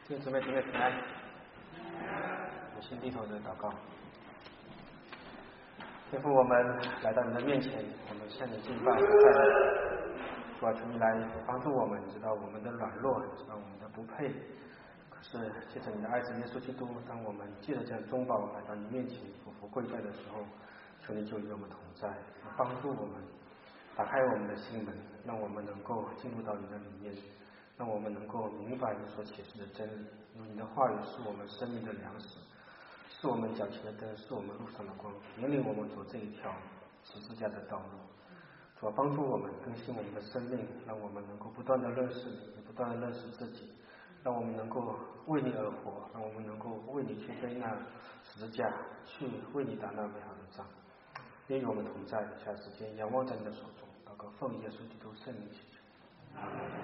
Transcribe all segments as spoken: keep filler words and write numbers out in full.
弟兄姊妹，姊妹平安。我先低头的祷告。天父，我们来到你的面前，我们向你敬拜和赞美。主啊，求你来帮助我们，知道我们的软弱，知道我们的不配。可是借着你的爱子耶稣基督，当我们借着这样中保来到你面前匍匐跪拜的时候，求你就与我们同在，帮助我们打开我们的心门，让我们能够进入到你的里面，让我们能够明白你所启示的真理。因为你的话语是我们生命的粮食，是我们脚前的灯，是我们路上的光，引领我们走这一条十字架的道路。主啊，帮助我们更新我们的生命，让我们能够不断的认识你，也不断的认识自己，让我们能够为你而活，让我们能够为你去背那十字架，去为你打那美好的仗。愿与我们同在，下时间仰望在你的手中，祷告奉耶稣基督圣名祈求。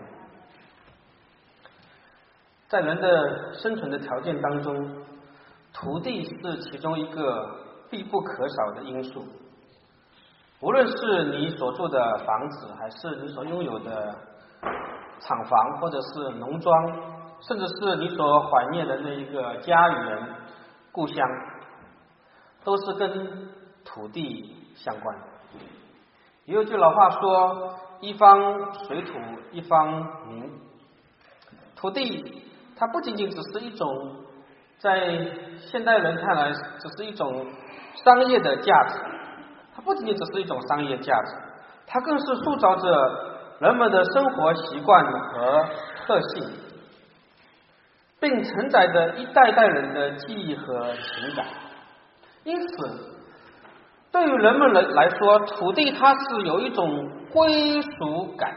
在人的生存的条件当中，土地是其中一个必不可少的因素。无论是你所住的房子，还是你所拥有的厂房，或者是农庄，甚至是你所怀念的那一个家园、故乡，都是跟土地相关的。也有句老话说：“一方水土一方民。”土地它不仅仅只是一种在现代人看来只是一种商业的价值，它不仅仅只是一种商业价值，它更是塑造着人们的生活习惯和特性，并承载着一代代人的记忆和情感。因此对于人们来说，土地它是有一种归属感。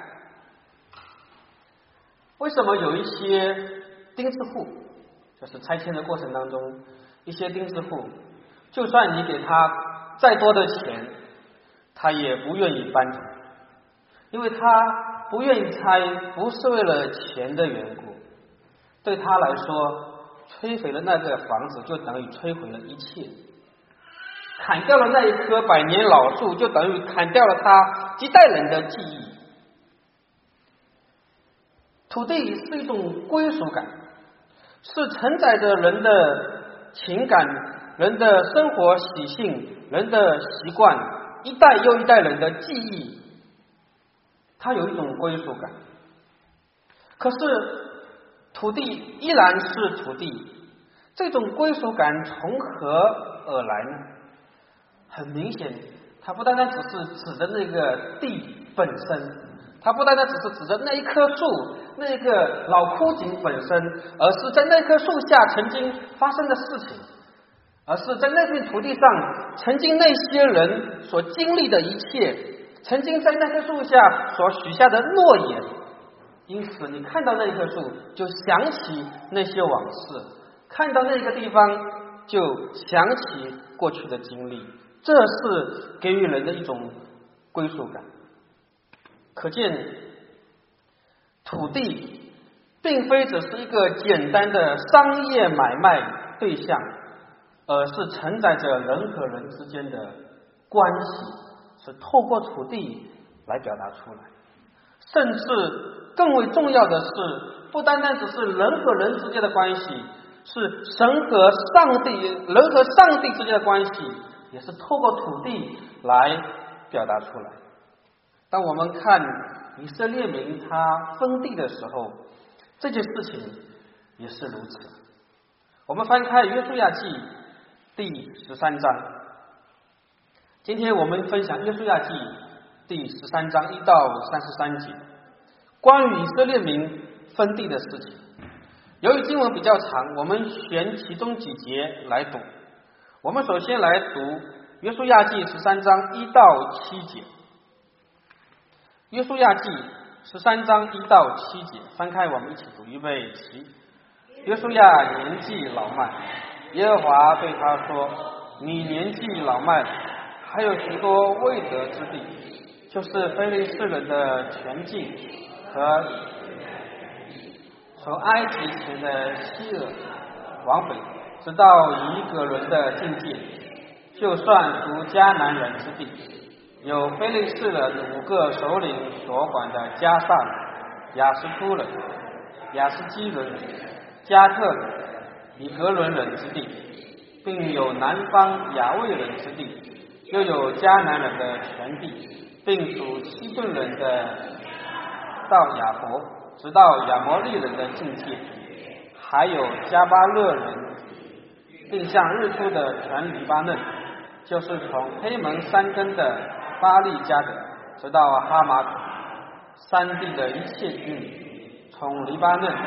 为什么有一些钉子户，就是拆迁的过程当中，一些钉子户，就算你给他再多的钱，他也不愿意搬走，因为他不愿意拆，不是为了钱的缘故。对他来说，摧毁了那个房子，就等于摧毁了一切。砍掉了那一棵百年老树，就等于砍掉了他几代人的记忆。土地是一种归属感，是承载着人的情感、人的生活习性、人的习惯，一代又一代人的记忆，它有一种归属感。可是土地依然是土地，这种归属感从何而来呢？很明显，它不单单只是指的那个地本身，它不单单只是指着那一棵树、那个老枯井本身，而是在那棵树下曾经发生的事情，而是在那片土地上曾经那些人所经历的一切，曾经在那棵树下所许下的诺言。因此你看到那棵树就想起那些往事，看到那个地方就想起过去的经历，这是给予人的一种归属感。可见土地并非只是一个简单的商业买卖对象，而是承载着人和人之间的关系，是透过土地来表达出来。甚至更为重要的是，不单单只是人和人之间的关系，是神和上帝、人和上帝之间的关系，也是透过土地来表达出来。当我们看以色列民他分地的时候，这件事情也是如此。我们翻开约书亚记第十三章，今天我们分享约书亚记第十三章一到三十三节，关于以色列民分地的事情。由于经文比较长，我们选其中几节来读。我们首先来读约书亚记十三章一到七节。约书亚记十三章一到七节，翻开我们一起读，预备起。约书亚年纪老迈，耶和华对他说：“你年纪老迈，还有许多未得之地，就是非利士人的全境和从埃及前的西珥往北，直到以革伦的境界，就算属迦南人之地。有非利士人五个首领所管的加萨、亚斯突人、亚斯基人、 加特人、以格伦人之地，并有南方亚卫人之地，又有迦南人的全地，并属西顿人的到亚伯，直到亚摩利人的境界，还有加巴勒人，并向日出的全黎巴嫩，就是从黑门山根的巴利加德，直到哈马土山地的一切居民，从黎巴嫩，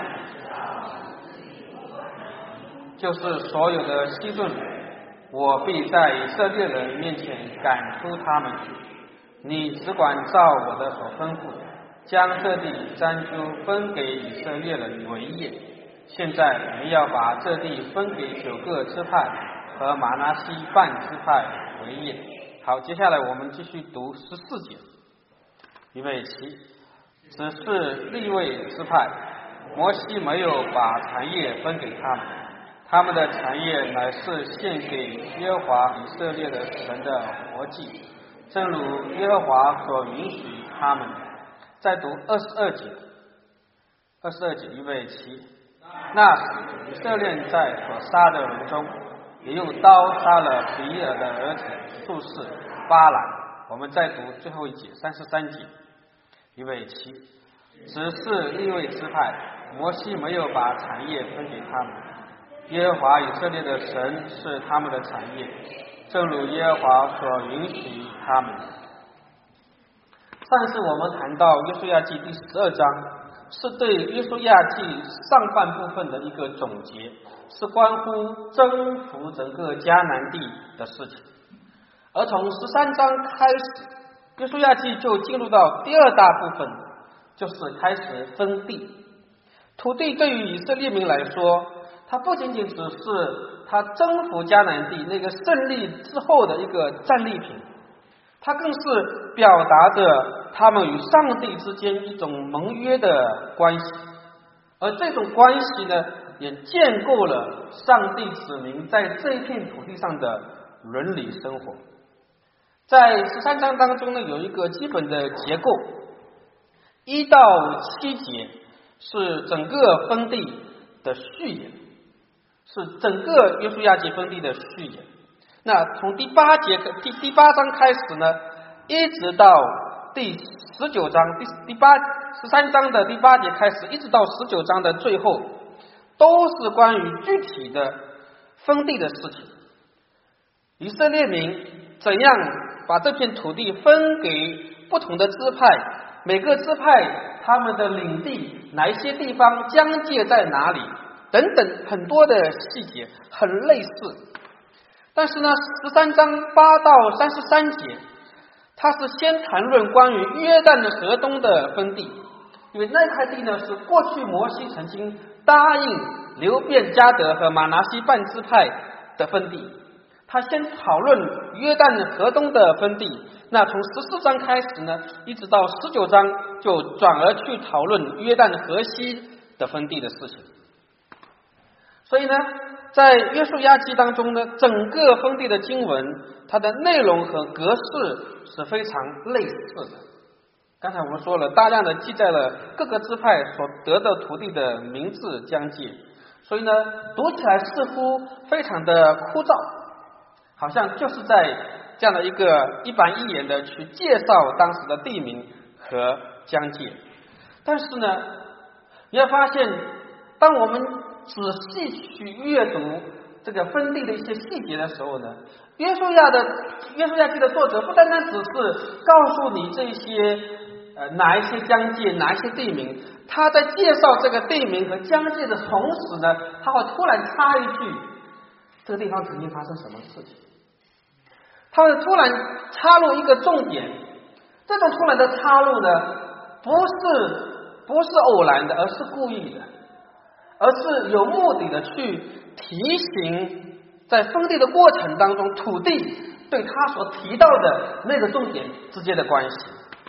就是所有的西顿人，我必在以色列人面前赶出他们去。你只管照我的所吩咐，将这地占据分给以色列人为业。现在我们要把这地分给九个支派和马拿西半支派为业。好，接下来我们继续读十四节。预备起，只是利未支派，摩西没有把产业分给他们，他们的产业乃是献给耶和华以色列的神的活祭，正如耶和华所允许他们的。再读二十二节，二十二节预备起。那时以色列在所杀的人中，也用刀杀了比尔的儿子术士巴兰。我们再读最后一节，三十三节，预备起。只是利未支派，摩西没有把产业分给他们，耶和华以色列的神是他们的产业，正如耶和华所允许他们的。上次我们谈到约书亚记第十二章，是对约书亚记上半部分的一个总结，是关乎征服整个迦南地的事情。而从十三章开始，约书亚记就进入到第二大部分，就是开始分地。土地对于以色列民来说，它不仅仅只是他征服迦南地那个胜利之后的一个战利品，它更是表达着他们与上帝之间一种盟约的关系，而这种关系呢，也建构了上帝子民在这一片土地上的伦理生活。在十三章当中呢，有一个基本的结构，一到七节是整个分地的序言，是整个约书亚记分地的序言。那从第八节第第八章开始呢，一直到第十九章第第八十三章的第八节开始，一直到十九章的最后，都是关于具体的分地的事情。以色列民怎样把这片土地分给不同的支派，每个支派他们的领地哪一些地方疆界在哪里等等，很多的细节很类似。但是呢，十三章八到三十三节，它是先谈论关于约旦的河东的分地，因为那块地呢是过去摩西曾经答应流便、迦得和马拿西半支派的分地。他先讨论约旦河东的分地，那从十四章开始呢，一直到十九章就转而去讨论约旦河西的分地的事情。所以呢，在约书亚记当中呢，整个分地的经文，它的内容和格式是非常类似的。刚才我们说了，大量的记载了各个支派所得的土地的名字疆界，所以呢，读起来似乎非常的枯燥，好像就是在这样的一个一板一眼的去介绍当时的地名和疆界。但是呢，你要发现，当我们仔细去阅读这个分地的一些细节的时候呢，约书亚的约书亚记的作者不单单只是告诉你这些呃哪一些疆界哪一些地名，他在介绍这个地名和疆界的同时呢，他会突然插一句，这个地方曾经发生什么事情，他会突然插入一个重点。这种突然的插入呢，不是不是偶然的，而是故意的，而是有目的的去提醒在分地的过程当中，土地对他所提到的那个重点之间的关系。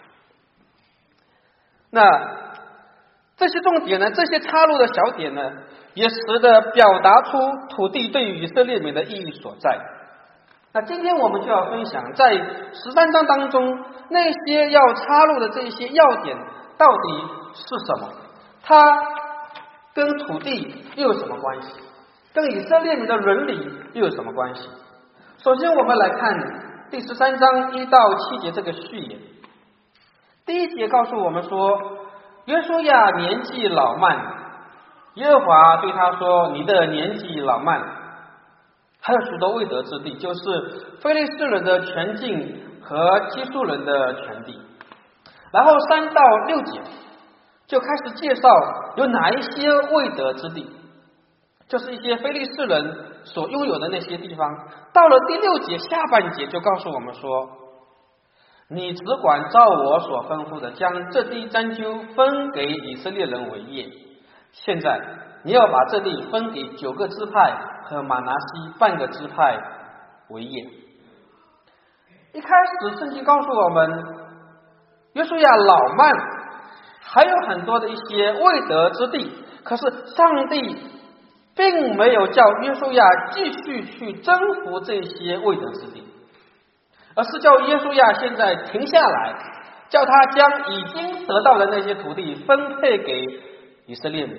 那这些重点呢，这些插入的小点呢，也使得表达出土地对于以色列民的意义所在。那今天我们就要分享在十三章当中那些要插入的这些要点到底是什么，它跟土地又有什么关系？跟以色列民的伦理又有什么关系？首先我们来看第十三章一到七节这个序言。第一节告诉我们说，约书亚年纪老迈，耶和华对他说，你的年纪老迈，还有许多未得之地，就是非利士人的全境和基述人的全地。然后三到六节就开始介绍有哪一些未得之地，就是一些非利士人所拥有的那些地方。到了第六节下半节就告诉我们说，你只管照我所吩咐的，将这地拈阄分给以色列人为业。现在你要把这地分给九个支派和马拿西半个支派为业。一开始圣经告诉我们，约书亚老迈，还有很多的一些未得之地，可是上帝并没有叫约书亚继续去征服这些未得之地，而是叫约书亚现在停下来，叫他将已经得到的那些土地分配给以色列民。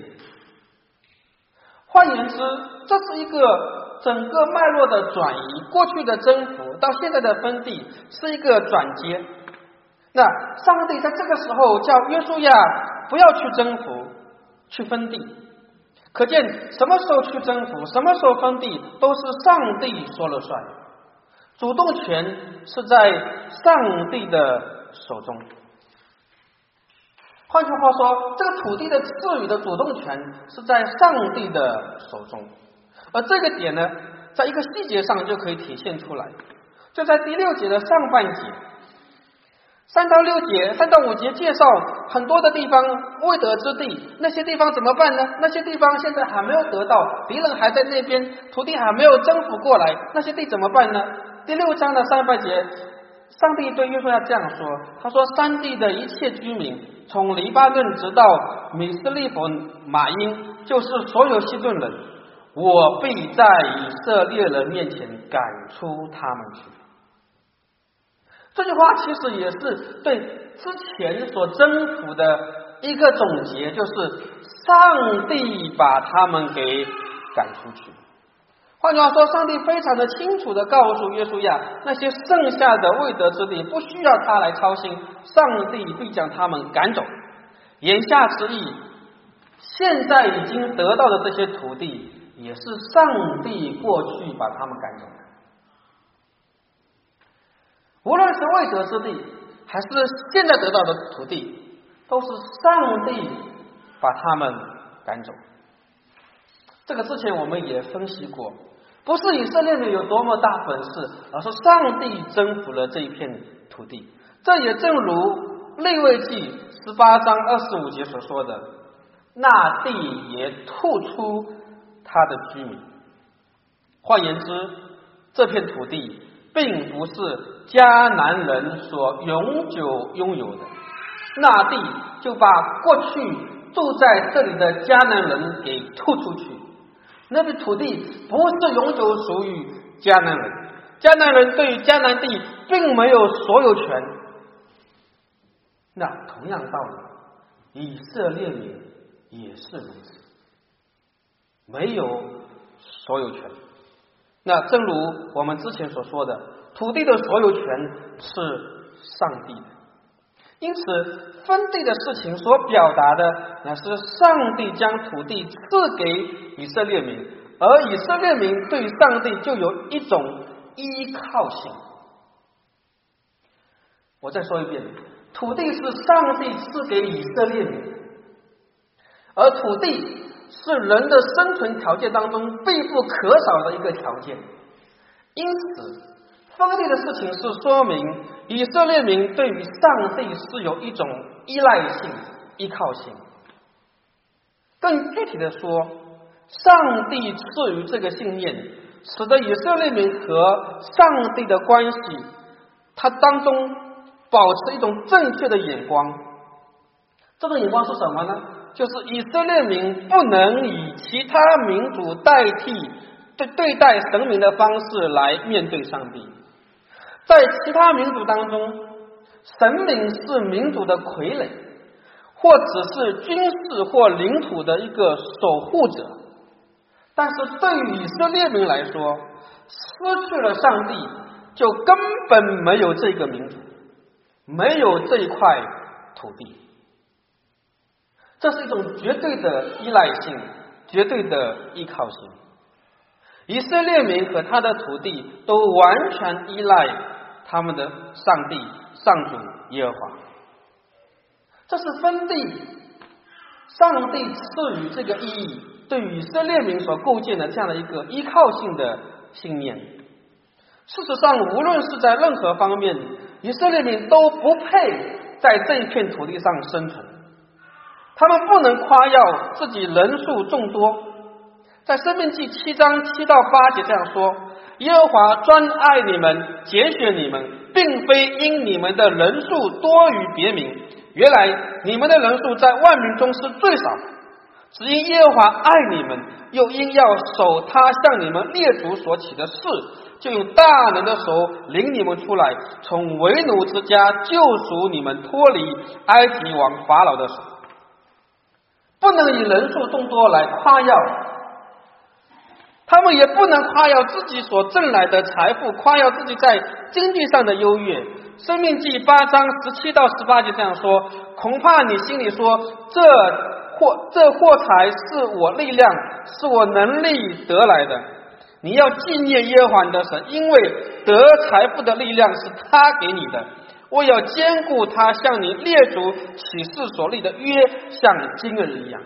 换言之，这是一个整个脉络的转移，过去的征服到现在的分地是一个转接。那上帝在这个时候叫约书亚不要去征服，去分地，可见什么时候去征服，什么时候分地，都是上帝说了算，主动权是在上帝的手中。换句话说，这个土地的赐予的主动权是在上帝的手中，而这个点呢，在一个细节上就可以体现出来，就在第六节的上半节。三到六节、三到五节介绍很多的地方未得之地，那些地方怎么办呢？那些地方现在还没有得到，敌人还在那边，土地还没有征服过来，那些地怎么办呢？第六章的上半节，上帝对约书亚这样说，他说，山地的一切居民，从黎巴嫩直到米斯利弗马因，就是所有西顿人，我必在以色列人面前赶出他们去。这句话其实也是对之前所征服的一个总结，就是上帝把他们给赶出去。换句话说，上帝非常的清楚的告诉约书亚，那些剩下的未得之地不需要他来操心，上帝必将他们赶走。言下之意，现在已经得到的这些土地也是上帝过去把他们赶走的。无论是未得之地还是现在得到的土地，都是上帝把他们赶走。这个之前我们也分析过，不是以色列人有多么大本事，而是上帝征服了这一片土地。这也正如利未记十八章二十五节所说的，那地也吐出他的居民。换言之，这片土地并不是迦南人所永久拥有的，那地就把过去住在这里的迦南人给吐出去。那片土地不是永久属于迦南人，迦南人对于迦南地并没有所有权。那同样道理，以色列民也是如此，没有所有权。那正如我们之前所说的，土地的所有权是上帝的，因此分地的事情所表达的乃是上帝将土地赐给以色列民，而以色列民对上帝就有一种依靠性。我再说一遍，土地是上帝赐给以色列民，而土地是人的生存条件当中必不可少的一个条件。因此分地的事情是说明以色列民对于上帝是有一种依赖性、依靠性。更具体的说，上帝赐予这个信念，使得以色列民和上帝的关系，它当中保持一种正确的眼光。这种眼光是什么呢？就是以色列民不能以其他民族代替对对待神明的方式来面对上帝。在其他民族当中，神明是民族的傀儡， 或只是军事或领土的一个守护者。但是对于以色列民来说，失去了上帝，就根本没有这个民族，没有这一块土地。这是一种绝对的依赖性，绝对的依靠性。以色列民和他的土地都完全依赖他们的上帝上主耶和华。这是分地上帝赐予这个意义对以色列民所构建的这样的一个依靠性的信念。事实上，无论是在任何方面，以色列民都不配在这一片土地上生存。他们不能夸耀自己人数众多。在申命记七章七到八节这样说：耶和华专爱你们，拣选你们，并非因你们的人数多于别民，原来你们的人数在万民中是最少，只因耶和华爱你们，又因要守他向你们列祖所起的誓，就用大能的手领你们出来，从为奴之家救赎你们，脱离埃及王法老的手。不能以人数众多来夸耀，他们也不能夸耀自己所挣来的财富，夸耀自己在经济上的优越。申命记八章十七到十八节这样说：恐怕你心里说，这货这货财是我力量，是我能力得来的。你要纪念耶和华你的神，因为得财富的力量是他给你的。我要兼顾他向你列祖起誓所立的约，像今日一样。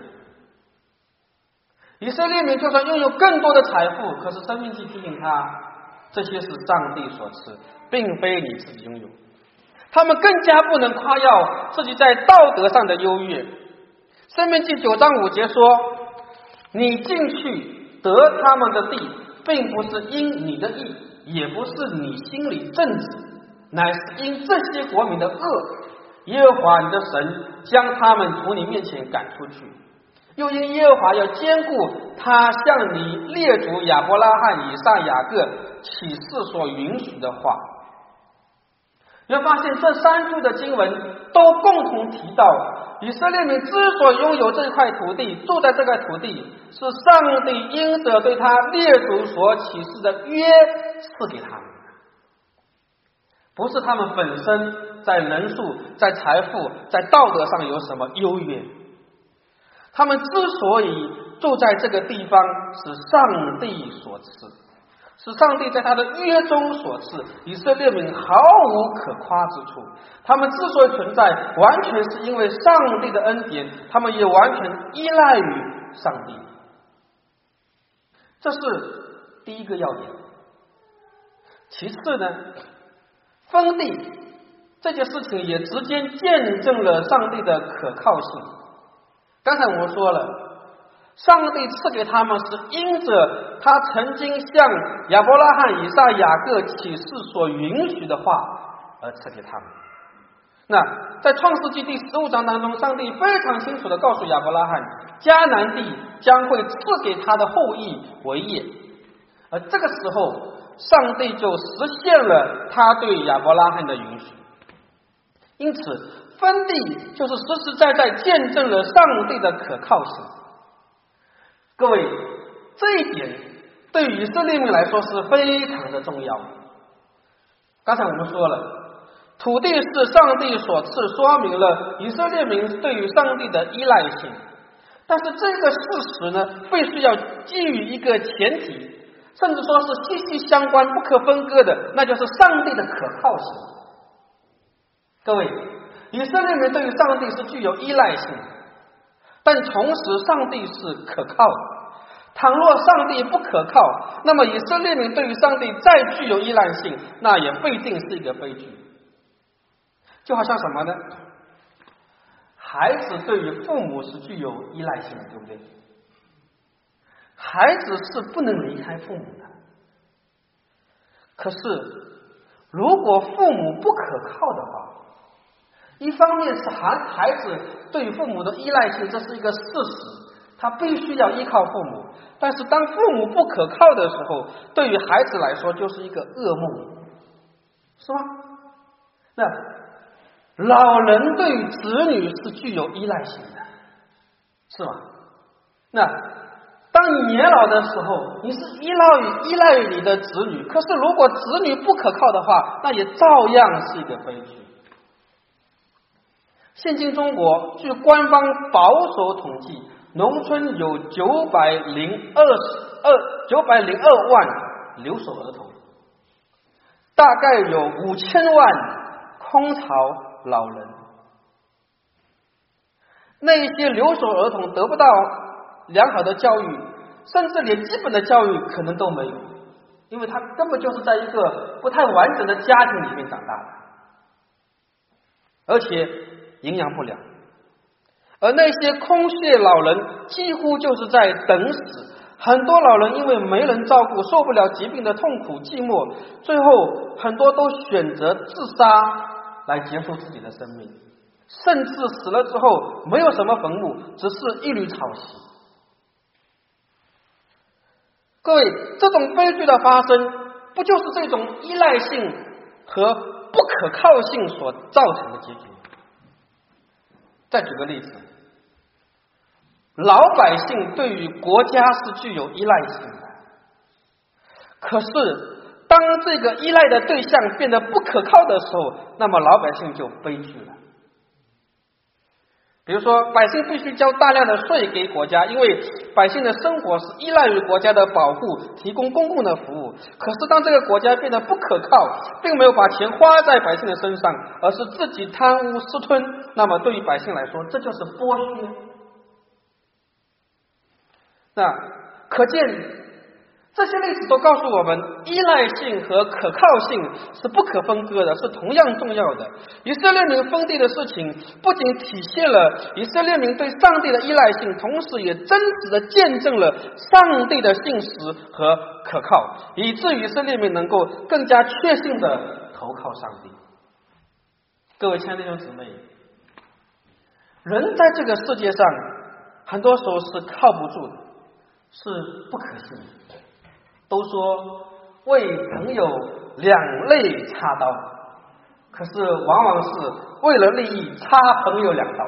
以色列民就算拥有更多的财富，可是申命记提醒他，这些是上帝所赐，并非你自己拥有。他们更加不能夸耀自己在道德上的优越。申命记九章五节说：你进去得他们的地，并不是因你的义，也不是你心里正直，乃是因这些国民的恶，耶和华你的神将他们从你面前赶出去，又因耶和华要兼顾他向你列祖亚伯拉罕、以撒、雅各起誓所允许的话。你会发现这三处的经文都共同提到，以色列民之所以拥有这块土地，住在这块土地，是上帝因着对他列祖所起誓的约赐给他们，不是他们本身在人数、在财富、在道德上有什么优越。他们之所以住在这个地方，是上帝所赐，是上帝在他的约中所赐，以色列民毫无可夸之处。他们之所以存在，完全是因为上帝的恩典，他们也完全依赖于上帝。这是第一个要点。其次呢，分地这件事情也直接见证了上帝的可靠性。刚才我们说了，上帝赐给他们是因着他曾经向亚伯拉罕、以撒、雅各起誓所允许的话而赐给他们。那在创世纪第十五章当中，上帝非常清楚地告诉亚伯拉罕，迦南地将会赐给他的后裔为业，而这个时候上帝就实现了他对亚伯拉罕的允许。因此分地就是实实在在见证了上帝的可靠性。各位，这一点对以色列民来说是非常的重要。刚才我们说了，土地是上帝所赐，说明了以色列民对于上帝的依赖性。但是这个事实呢，必须要基于一个前提，甚至说是息息相关、不可分割的，那就是上帝的可靠性。各位，以色列民对于上帝是具有依赖性，但同时上帝是可靠的。倘若上帝不可靠，那么以色列民对于上帝再具有依赖性，那也必定是一个悲剧。就好像什么呢？孩子对于父母是具有依赖性的，对不对？孩子是不能离开父母的。可是如果父母不可靠的话，一方面是孩孩子对于父母的依赖性，这是一个事实，他必须要依靠父母。但是当父母不可靠的时候，对于孩子来说就是一个噩梦，是吗？那老人对于子女是具有依赖性的，是吗？那当你年老的时候，你是依赖于依赖于你的子女，可是如果子女不可靠的话，那也照样是一个悲剧。现今中国据官方保守统计，农村有九百零二二九百零二万留守儿童，大概有五千万空巢老人。那一些留守儿童得不到良好的教育，甚至连基本的教育可能都没有，因为他根本就是在一个不太完整的家庭里面长大的，而且营养不良。而那些空穴老人几乎就是在等死，很多老人因为没人照顾，受不了疾病的痛苦寂寞，最后很多都选择自杀来结束自己的生命，甚至死了之后没有什么坟墓，只是一缕草席。各位，这种悲剧的发生，不就是这种依赖性和不可靠性所造成的结局？再举个例子，老百姓对于国家是具有依赖性的，可是当这个依赖的对象变得不可靠的时候，那么老百姓就悲剧了。比如说，百姓必须交大量的税给国家，因为百姓的生活是依赖于国家的保护，提供公共的服务。可是当这个国家变得不可靠，并没有把钱花在百姓的身上，而是自己贪污私吞，那么对于百姓来说，这就是剥削。那可见这些例子都告诉我们，依赖性和可靠性是不可分割的，是同样重要的。以色列民封地的事情不仅体现了以色列民对上帝的依赖性，同时也真实的见证了上帝的信实和可靠，以至于以色列民能够更加确信的投靠上帝。各位亲爱的弟兄姊妹，人在这个世界上很多时候是靠不住的，是不可信的。都说为朋友两肋插刀，可是往往是为了利益插朋友两刀。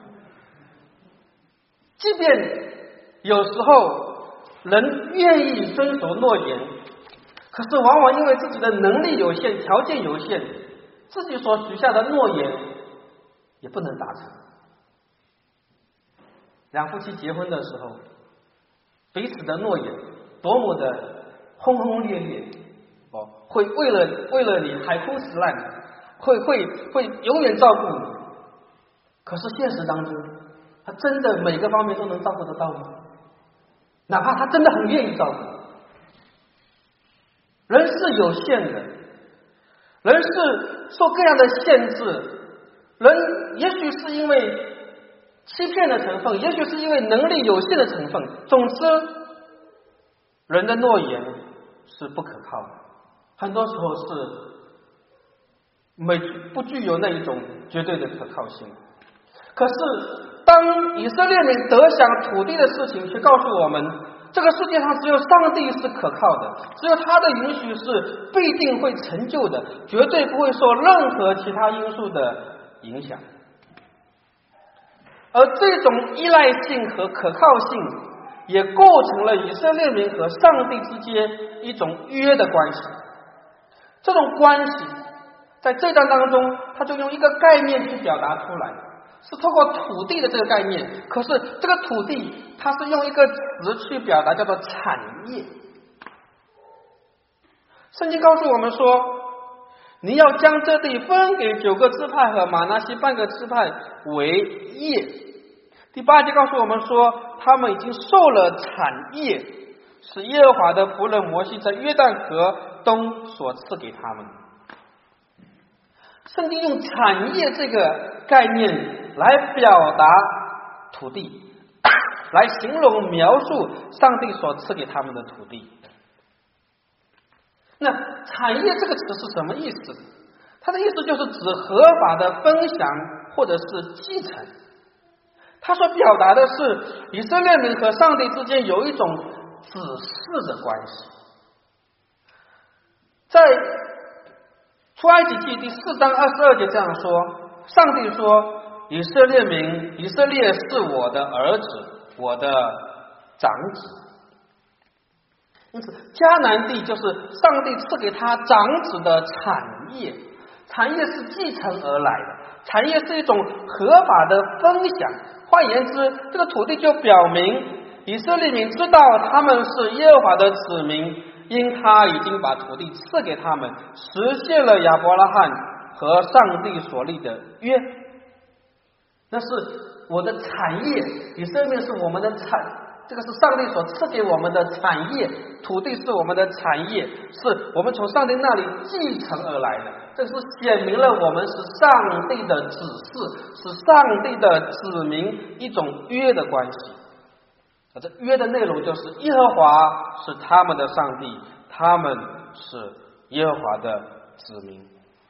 即便有时候人愿意遵守诺言，可是往往因为自己的能力有限，条件有限，自己所许下的诺言也不能达成。两夫妻结婚的时候，彼此的诺言多么的轰轰烈烈，哦，会为了为了你海枯石烂，会会会永远照顾你。可是现实当中，他真的每个方面都能照顾得到吗？哪怕他真的很愿意照顾，人是有限的，人是受各样的限制，人也许是因为欺骗的成分，也许是因为能力有限的成分。总之，人的诺言是不可靠的，很多时候是没不具有那一种绝对的可靠性。可是当以色列民得享土地的事情却告诉我们，这个世界上只有上帝是可靠的，只有他的允许是必定会成就的，绝对不会受任何其他因素的影响。而这种依赖性和可靠性也构成了以色列民和上帝之间一种约的关系。这种关系在这章当中，他就用一个概念去表达出来，是透过土地的这个概念。可是这个土地它是用一个词去表达，叫做产业。圣经告诉我们说，你要将这地分给九个支派和玛拿西半个支派为业。第八节告诉我们说，他们已经受了产业，是耶和华的仆人摩西在约旦河东所赐给他们。圣经用产业这个概念来表达土地，来形容描述上帝所赐给他们的土地。那产业这个词是什么意思？它的意思就是指合法的分享或者是继承。它所表达的是以色列民和上帝之间有一种子嗣的关系。在出埃及记第四章二十二节这样说， 上帝说，以色列民，以色列是我的儿子，我的长子。因此迦南地就是上帝赐给他长子的产业，产业是继承而来的，产业是一种合法的分享。换言之，这个土地就表明以色列民知道他们是耶和华的子民，因他已经把土地赐给他们，实现了亚伯拉罕和上帝所立的约。那是我的产业，以色列是我们的产，这个是上帝所赐给我们的产业，土地是我们的产业，是我们从上帝那里继承而来的。这是显明了我们是上帝的子嗣，是上帝的子民，一种约的关系。这约的内容就是耶和华是他们的上帝，他们是耶和华的子民。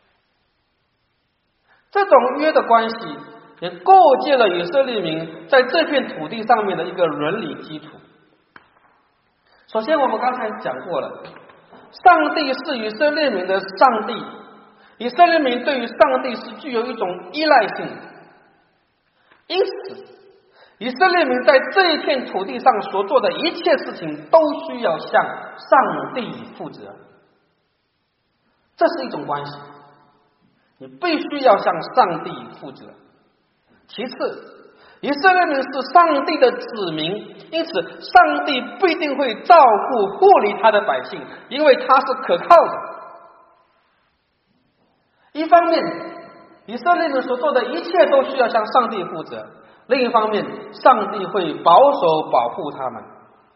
这种约的关系也构建了以色列民在这片土地上面的一个伦理基础。首先我们刚才讲过了，上帝是以色列民的上帝，以色列民对于上帝是具有一种依赖性的，因此以色列民在这一片土地上所做的一切事情都需要向上帝负责，这是一种关系，你必须要向上帝负责。其次，以色列民是上帝的子民，因此上帝不一定会照顾护理他的百姓，因为他是可靠的。一方面，以色列民所做的一切都需要向上帝负责，另一方面，上帝会保守保护他们。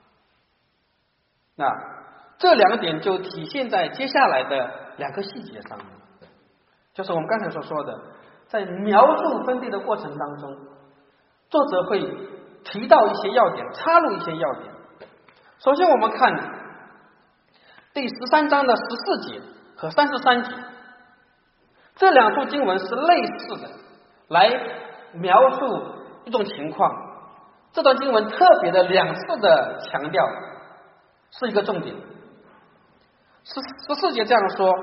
那这两点就体现在接下来的两个细节上面，就是我们刚才所说的，在描述分地的过程当中，作者会提到一些要点，插入一些要点。首先我们看第十三章的十四节和三十三节，这两处经文是类似的，来描述一种情况。这段经文特别的两次的强调，是一个重点。十十四节这样说，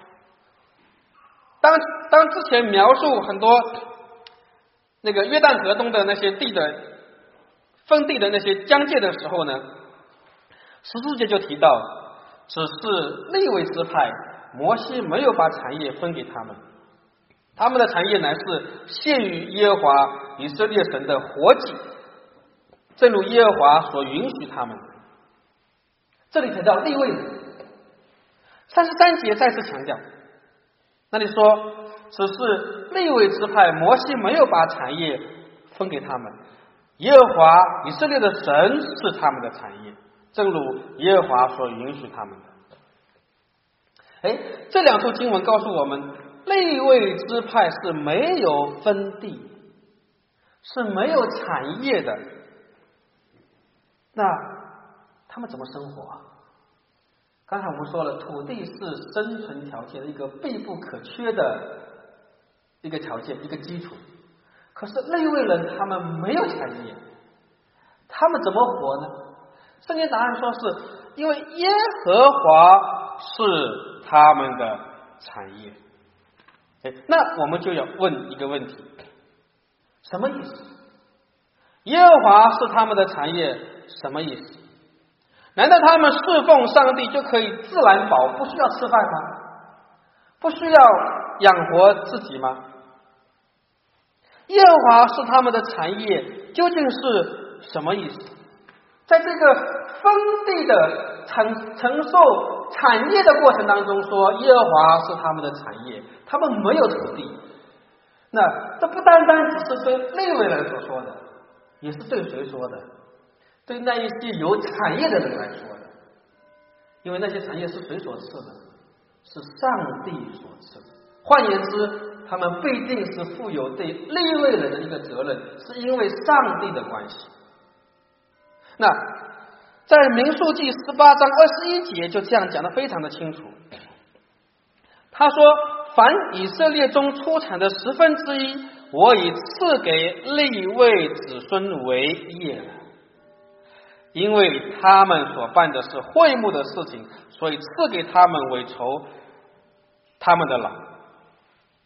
当当之前描述很多那个约旦河东的那些地的分地的那些疆界的时候呢，十四节就提到，只是利未支派摩西没有把产业分给他们，他们的产业乃是献于耶和华以色列神的活祭，正如耶和华所允许他们。这里提到利未人。三十三节再次强调，那里说只是利未支派摩西没有把产业分给他们，耶和华以色列的神是他们的产业，正如耶和华所允许他们的。哎，这两处经文告诉我们，利未支派是没有分地，是没有产业的。那他们怎么生活啊？刚才我们说了，土地是生存条件的一个必不可缺的一个条件，一个基础。可是利未人他们没有产业，他们怎么活呢？圣经答案说是因为耶和华是他们的产业。哎，那我们就要问一个问题，什么意思？耶和华是他们的产业，什么意思？难道他们侍奉上帝就可以自然饱，不需要吃饭吗？不需要养活自己吗？耶和华是他们的产业，究竟是什么意思？在这个分地的承承受产业的过程当中说，耶和华是他们的产业，他们没有土地。那这不单单只是对利未人所说的，也是对谁说的？对那一些有产业的人来说的。因为那些产业是谁所赐的？是上帝所赐的。换言之，他们必定是负有对利未人的一个责任，是因为上帝的关系。那在民数记十八章二十一节就这样讲得非常的清楚。他说，凡以色列中出产的十分之一，我已赐给利未子孙为业了，因为他们所办的是会幕的事情，所以赐给他们为酬他们的劳。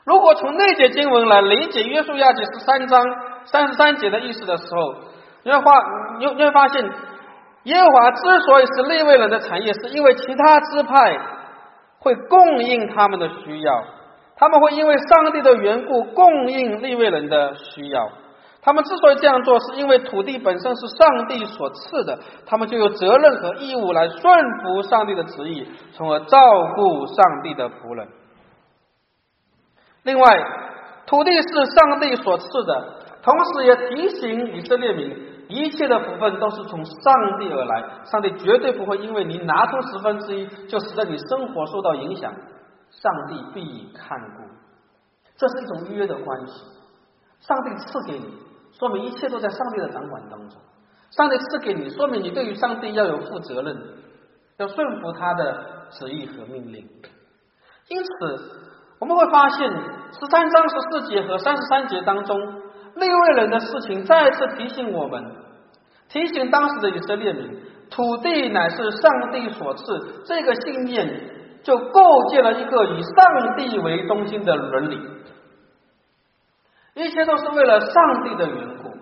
如果从那节经文来理解约书亚记十三章三十三节的意思的时候，你会发你会发现，耶和华之所以是利未人的产业，是因为其他支派会供应他们的需要，他们会因为上帝的缘故供应利未人的需要。他们之所以这样做，是因为土地本身是上帝所赐的，他们就有责任和义务来顺服上帝的旨意，从而照顾上帝的仆人。另外，土地是上帝所赐的，同时也提醒以色列民，一切的福分都是从上帝而来，上帝绝对不会因为你拿出十分之一就使得你生活受到影响，上帝必以看顾。这是一种约的关系，上帝赐给你，说明一切都在上帝的掌管当中，上帝赐给你，说明你对于上帝要有负责任，要顺服他的旨意和命令。因此我们会发现十三章十四节和三十三节当中，利未人的事情再次提醒我们，提醒当时的以色列民，土地乃是上帝所赐，这个信念就构建了一个以上帝为中心的伦理，一切都是为了上帝的缘故。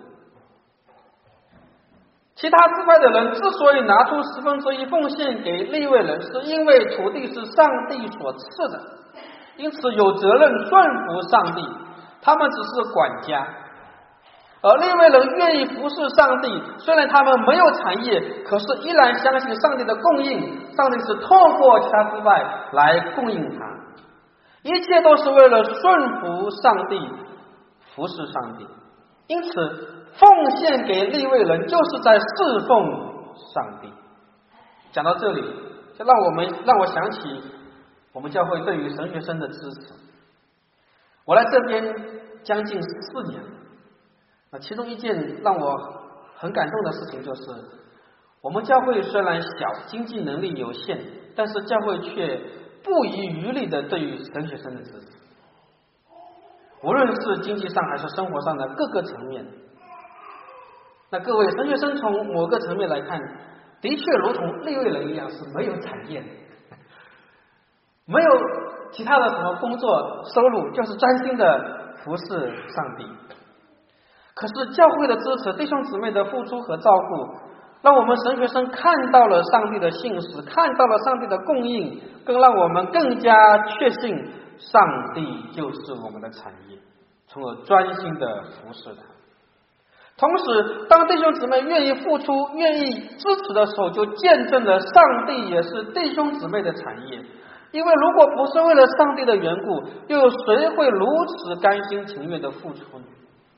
其他支派的人之所以拿出十分之一奉献给利未人，是因为土地是上帝所赐的，因此有责任顺服上帝，他们只是管家。而利未人愿意服侍上帝，虽然他们没有产业，可是依然相信上帝的供应，上帝是透过其他支派来供应他，一切都是为了顺服上帝，服侍上帝。因此奉献给利未人就是在侍奉上帝。讲到这里，就让我们让我想起我们教会对于神学生的支持。我来这边将近四年，那其中一件让我很感动的事情就是，我们教会虽然小，经济能力有限，但是教会却不遗余力的对于神学生的支持，无论是经济上还是生活上的各个层面。那各位，神学生从某个层面来看，的确如同利未人一样是没有产业的，没有其他的什么工作收入，就是专心的服侍上帝。可是教会的支持，弟兄姊妹的付出和照顾，让我们神学生看到了上帝的信实，看到了上帝的供应，更让我们更加确信上帝就是我们的产业，从而专心的服侍他。同时，当弟兄姊妹愿意付出、愿意支持的时候，就见证了上帝也是弟兄姊妹的产业。因为如果不是为了上帝的缘故，又有谁会如此甘心情愿的付出呢？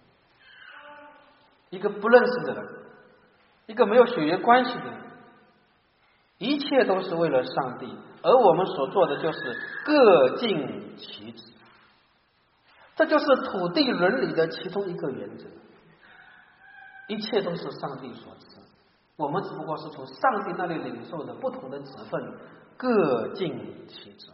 一个不认识的人，一个没有血缘关系的人，一切都是为了上帝，而我们所做的就是各尽其职。这就是土地伦理的其中一个原则，一切都是上帝所赐，我们只不过是从上帝那里领受的不同的职分，各尽其职。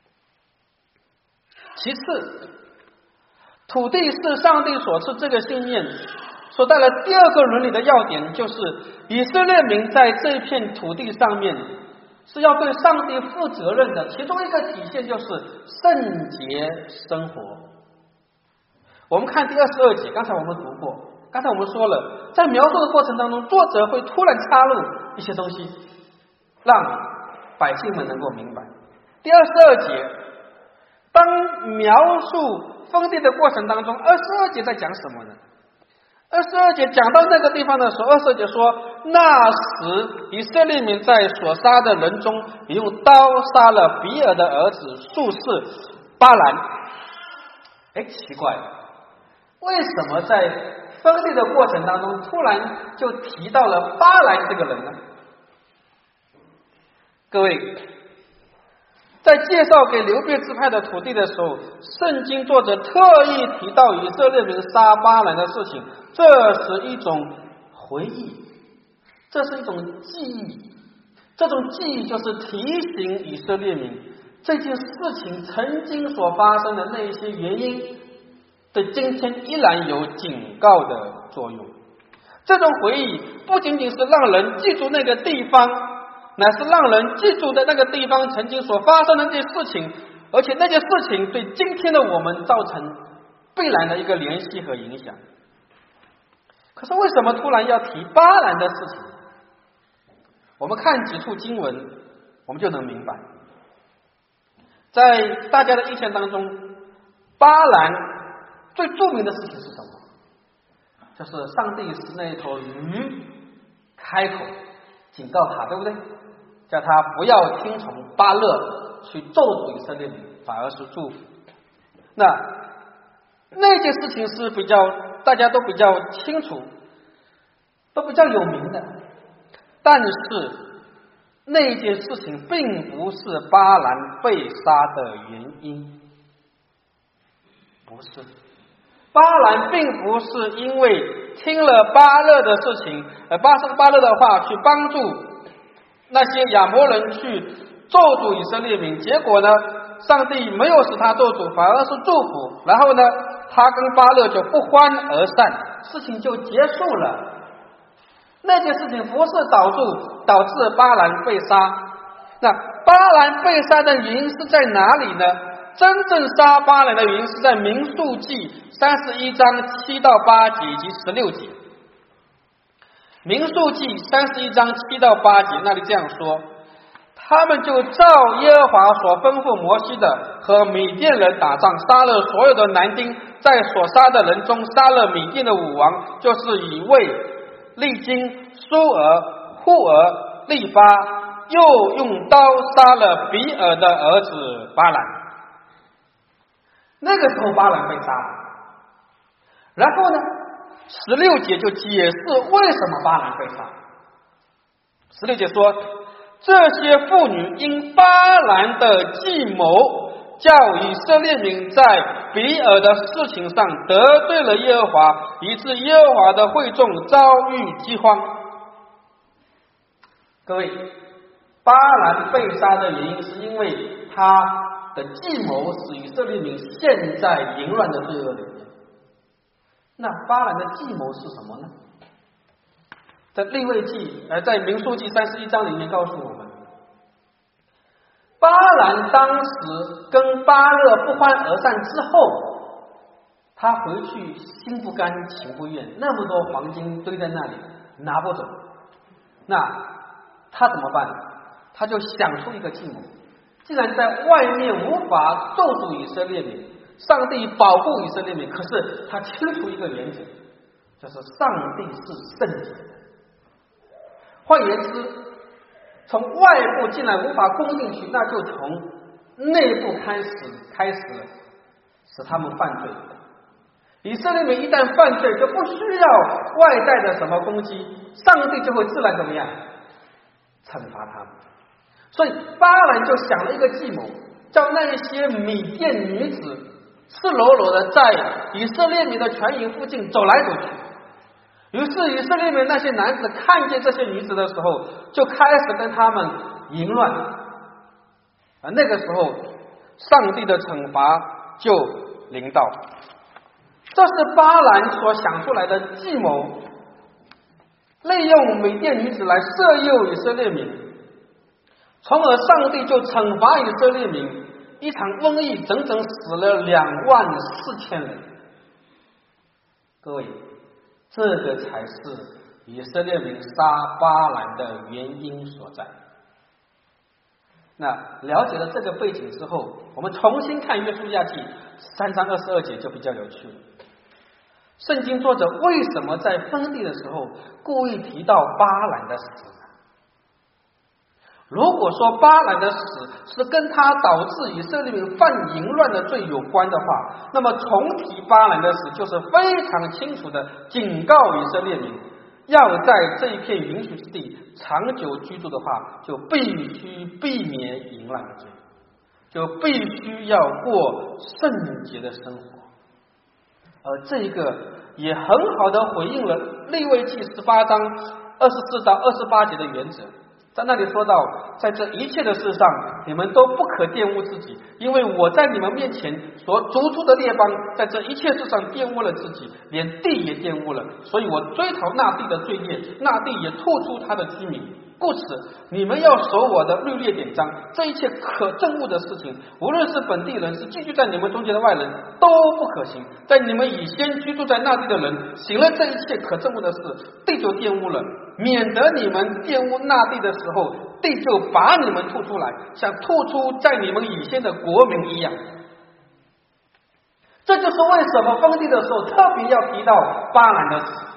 其次，土地是上帝所赐这个信念所带来第二个伦理的要点，就是以色列民在这片土地上面是要对上帝负责任的，其中一个体现就是圣洁生活。我们看第二十二节，刚才我们读过，刚才我们说了，在描述的过程当中，作者会突然插入一些东西，让百姓们能够明白。第二十二节，当描述封地的过程当中，二十二节在讲什么呢？二十二节讲到那个地方的时候，二十二节说，那时以色列民在所杀的人中，也用刀杀了比尔的儿子术士巴兰。哎，奇怪了，为什么在分地的过程当中突然就提到了巴兰这个人呢？各位，在介绍给流便支派的土地的时候，圣经作者特意提到以色列民杀巴兰的事情，这是一种回忆，这是一种记忆，这种记忆就是提醒以色列民这件事情曾经所发生的那一些原因，对今天依然有警告的作用。这种回忆不仅仅是让人记住那个地方，乃是让人记住的那个地方曾经所发生的这些事情， 而且那件事情对今天的我们造成必然的一个联系和影响。可是为什么突然要提巴兰的事情？我们看几处经文，我们就能明白。在大家的印象当中，巴兰最著名的事情是什么？就是上帝使那一头驴开口警告他，对不对？叫他不要听从巴勒去咒诅以色列民，反而是祝福。那那件事情是比较大家都比较清楚，都比较有名的，但是那件事情并不是巴兰被杀的原因，不是。巴兰并不是因为听了巴勒的事情，呃，巴生巴勒的话去帮助那些亚摩人去咒诅以色列民，结果呢，上帝没有使他咒诅，反而是祝福，然后呢，他跟巴勒就不欢而散，事情就结束了。那件事情不是导致导致巴兰被杀，那巴兰被杀的原因是在哪里呢？真正杀巴兰的原因是在民数记三十一章七到八节以及十六节。民数记三十一章七到八节那里这样说：他们就照耶和华所吩咐摩西的，和米甸人打仗，杀了所有的男丁，在所杀的人中杀了米甸的武王，就是以卫、利金、苏尔、户尔、利巴，又用刀杀了比尔的儿子巴兰。那个时候巴兰被杀了，然后呢，十六节就解释为什么巴兰被杀。十六节说，这些妇女因巴兰的计谋，叫以色列民在比尔的事情上得罪了耶和华，以致耶和华的会众遭遇饥荒。各位，巴兰被杀的原因是因为他的计谋使以色列民陷在淫乱的罪恶里面。那巴兰的计谋是什么呢？在利未记呃，在民数记三十一章里面告诉我们，巴兰当时跟巴勒不欢而散之后，他回去心不甘情不愿，那么多黄金堆在那里拿不走，那他怎么办？他就想出一个计谋，既然在外面无法咒诅以色列民，上帝保护以色列民，可是他清楚一个原则，就是上帝是圣洁的。换言之，从外部进来无法攻进去，那就从内部开始开始使他们犯罪。以色列民一旦犯罪，就不需要外在的什么攻击，上帝就会自然怎么样惩罚他们。所以巴兰就想了一个计谋，叫那些米甸女子赤裸裸的在以色列民的全营附近走来走去。于是以色列民那些男子看见这些女子的时候，就开始跟他们淫乱。而那个时候，上帝的惩罚就临到。这是巴兰所想出来的计谋，利用米甸女子来色诱以色列民，从而上帝就惩罚以色列民，一场瘟疫整整死了两万四千人。各位，这个才是以色列民杀巴兰的原因所在。那了解了这个背景之后，我们重新看约书亚记三章二十二节就比较有趣了。圣经作者为什么在分地的时候故意提到巴兰的死呢？如果说巴兰的死是跟他导致以色列民犯淫乱的罪有关的话，那么重提巴兰的死就是非常清楚的警告以色列民，要在这一片允许之地长久居住的话，就必须避免淫乱的罪，就必须要过圣洁的生活。而这一个也很好的回应了利未记十八章二十四到二十八节的原则。在那里说到，在这一切的事上，你们都不可玷污自己，因为我在你们面前所逐出的列邦，在这一切事上玷污了自己，连地也玷污了，所以我追讨那地的罪孽，那地也吐出他的居民。 故此，你们要守我的律例典章，这一切可憎恶的事情，无论是本地人，是寄居在你们中间的外人，都不可行。在你们以先居住在那地的人行了这一切可憎恶的事，地就玷污了，免得你们玷污那地的时候，地就把你们吐出来，像吐出在你们以先的国民一样。这就是为什么封地的时候特别要提到巴兰的死，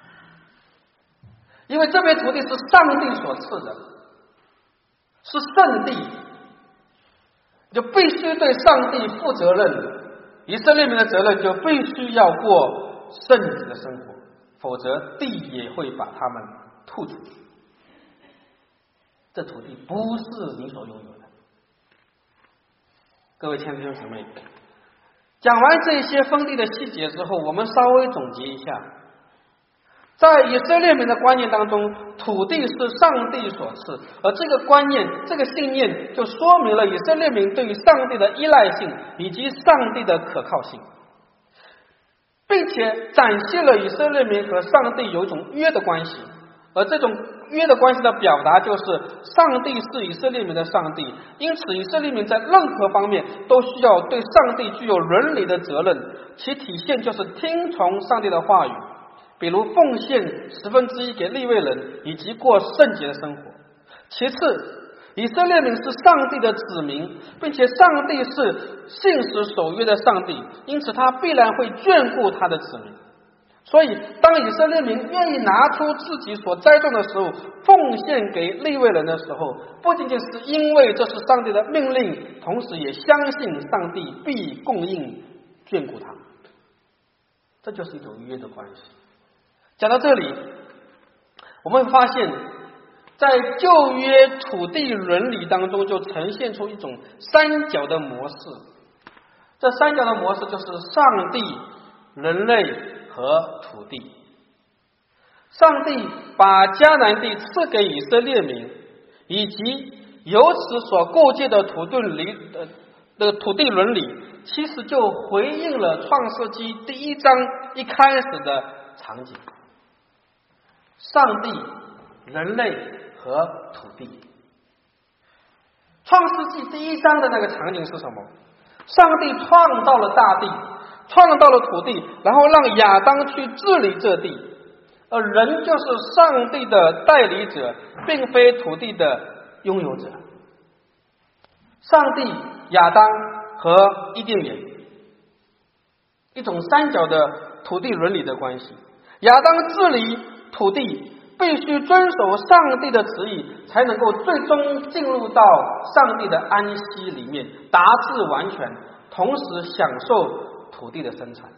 因为这片土地是上帝所赐的，是圣地，就必须对上帝负责任。以色列民的责任就必须要过圣洁的生活，否则地也会把他们吐出去。这土地不是你所拥有的。各位亲爱的弟兄姊妹，讲完这些封地的细节之后，我们稍微总结一下。在以色列民的观念当中，土地是上帝所赐，而这个观念、这个信念就说明了以色列民对于上帝的依赖性以及上帝的可靠性，并且展现了以色列民和上帝有一种约的关系。而这种约的关系的表达就是上帝是以色列民的上帝，因此以色列民在任何方面都需要对上帝具有伦理的责任，其体现就是听从上帝的话语，比如奉献十分之一给利未人，以及过圣洁的生活。其次，以色列民是上帝的子民，并且上帝是信实守约的上帝，因此他必然会眷顾他的子民。所以当以色列民愿意拿出自己所栽种的时候奉献给利未人的时候，不仅仅是因为这是上帝的命令，同时也相信上帝必供应眷顾他。这就是一种约的关系。讲到这里，我们会发现在旧约土地伦理当中就呈现出一种三角的模式。这三角的模式就是上帝、人类和土地。上帝把迦南地赐给以色列民，以及由此所构建的土地伦的的土地伦理，其实就回应了创世纪第一章一开始的场景。上帝、人类和土地。创世纪第一章的那个场景是什么？上帝创造了大地，创造了土地，然后让亚当去治理这地，而人就是上帝的代理者，并非土地的拥有者。上帝、亚当和伊甸园，一种三角的土地伦理的关系。亚当治理土地必须遵守上帝的旨意，才能够最终进入到上帝的安息里面，达至完全，同时享受土地的生产。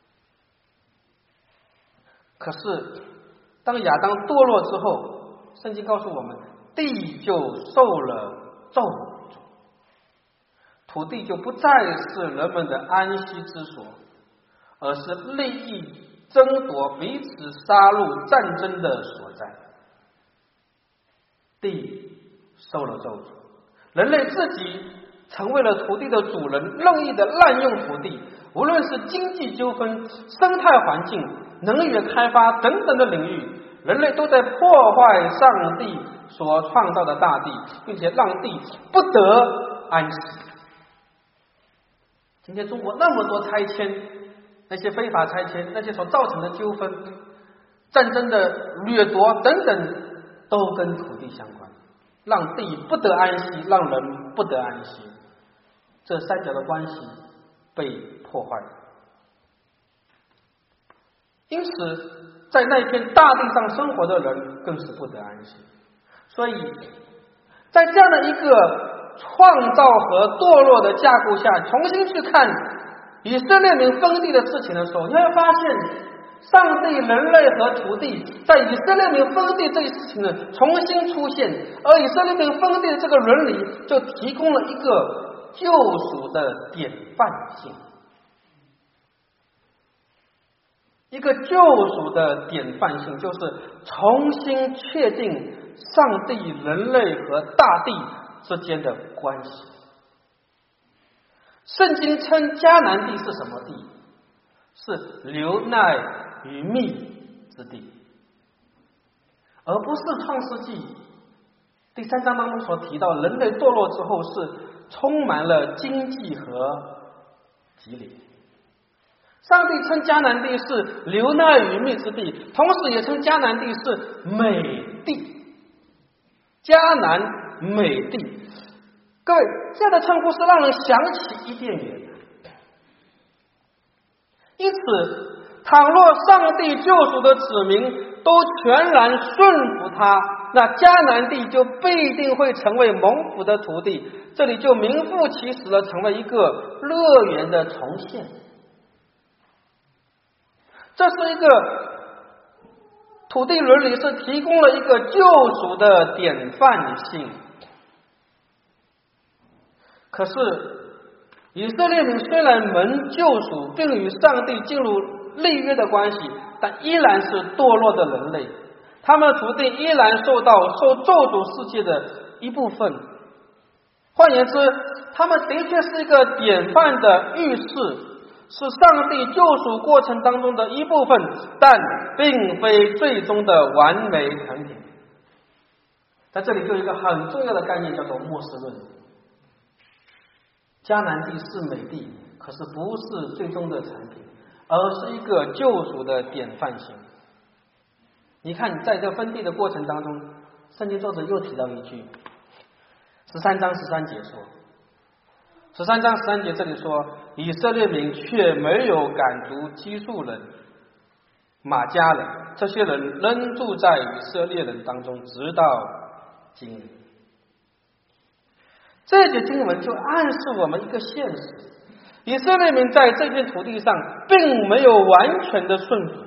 可是当亚当堕落之后，圣经告诉我们，地就受了咒诅，土地就不再是人们的安息之所，而是利益争夺、彼此杀戮、战争的所在。地受了咒诅，人类自己成为了土地的主人，任意的滥用土地，无论是经济纠纷、生态环境、能源开发等等的领域，人类都在破坏上帝所创造的大地，并且让地不得安息。今天中国那么多拆迁，那些非法拆迁，那些所造成的纠纷、战争的掠夺等等，都跟土地相关，让地不得安息，让人不得安息。这三角的关系被破坏了。因此在那片大地上生活的人更是不得安息。所以在这样的一个创造和堕落的架构下，重新去看以色列民分地的事情的时候，你会发现上帝、人类和土地在以色列民分地这一事情呢重新出现，而以色列民分地的这个伦理就提供了一个救赎的典范性，一个救赎的典范性就是重新确定上帝、人类和大地之间的关系。圣经称迦南地是什么地？是流奶与蜜之地，而不是创世纪第三章当中所提到，人类堕落之后是充满了荆棘和棘藜。上帝称迦南地是流奶与蜜之地，同时也称迦南地是美地。迦南美地，各位，这样的称呼是让人想起伊甸园的。因此，倘若上帝救赎的子民都全然顺服他，那迦南地就必定会成为蒙福的土地，这里就名副其实的成为一个乐园的重现。这是一个土地伦理，是提供了一个救赎的典范性。可是以色列民虽然蒙救赎，并与上帝进入立约的关系，但依然是堕落的人类，他们的土地依然受到受咒诅世界的一部分。换言之，他们的确是一个典范的预示，是上帝救赎过程当中的一部分，但并非最终的完美成品。在这里就有一个很重要的概念，叫做末世论。迦南地是美地，可是不是最终的成品，而是一个救赎的典范性。你看，在这分地的过程当中，圣经作者又提到一句，十三章十三节说，十三章十三节这里说，以色列民却没有赶逐基述人、马加人，这些人仍住在以色列人当中，直到今日。这节经文就暗示我们一个现实，以色列民在这片土地上并没有完全的顺服。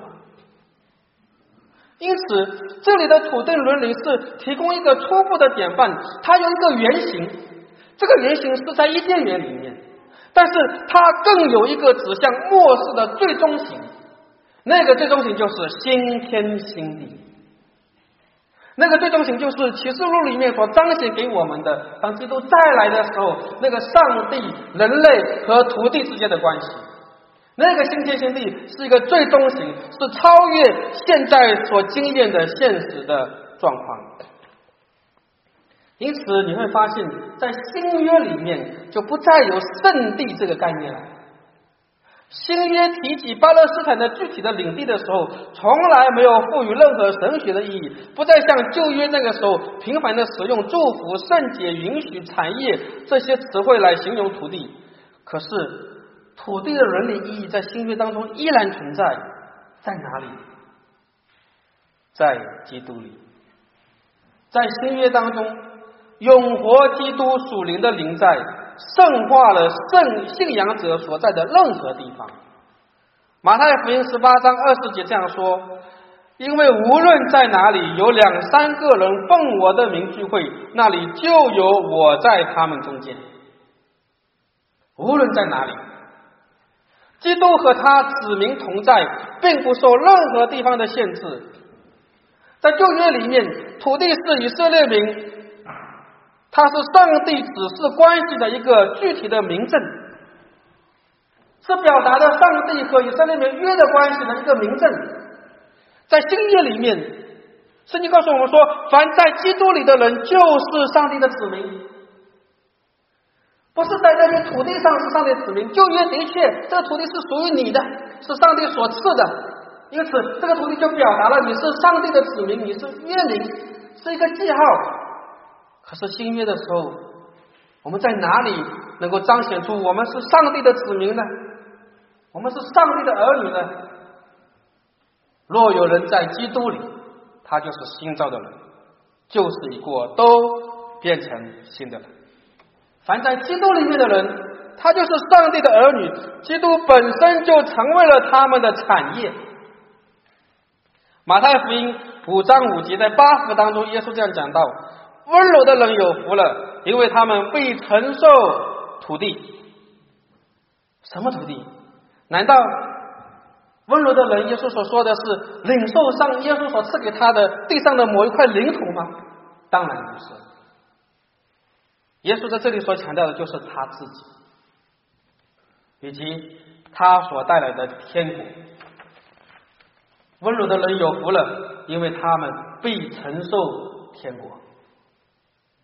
因此这里的土地伦理是提供一个初步的典范，它有一个原型，这个原型是在伊甸园里面，但是它更有一个指向末世的最终形，那个最终形就是新天新地。那个最终形就是启示录里面所彰显给我们的，当基督再来的时候，那个上帝、人类和土地之间的关系。那个新天新地是一个最终形，是超越现在所经验的现实的状况。因此你会发现，在新约里面就不再有圣地这个概念了。新约提及巴勒斯坦的具体的领地的时候，从来没有赋予任何神学的意义，不再像旧约那个时候频繁的使用祝福、圣洁、允许、产业这些词汇来形容土地。可是土地的伦理意义在新约当中依然存在，在哪里？在基督里。在新约当中，永活基督属灵的灵在圣化了圣信仰者所在的任何地方。马太福音十八章二十节这样说，因为无论在哪里有两三个人奉我的名聚会，那里就有我在他们中间。无论在哪里，基督和他子民同在，并不受任何地方的限制。在旧约里面，土地是以色列民，它是上帝指示关系的一个具体的明证，是表达了上帝和以色列民约的关系的一个明证。在新约里面，圣经告诉我们说，凡在基督里的人就是上帝的子民，不是在这片土地上是上帝的子民。旧约的确这个土地是属于你的，是上帝所赐的，因此这个土地就表达了你是上帝的子民，你是约民，是一个记号。可是新约的时候，我们在哪里能够彰显出我们是上帝的子民呢？我们是上帝的儿女呢？若有人在基督里，他就是新造的人，旧事已过，都变成新的人。凡在基督里面的人，他就是上帝的儿女，基督本身就成为了他们的产业。马太福音五章五节，在八福当中，耶稣这样讲到，温柔的人有福了，因为他们必承受土地。什么土地？难道温柔的人，耶稣所说的是领受上耶稣所赐给他的地上的某一块领土吗？当然不是。耶稣在这里所强调的就是他自己，以及他所带来的天国。温柔的人有福了，因为他们必承受天国。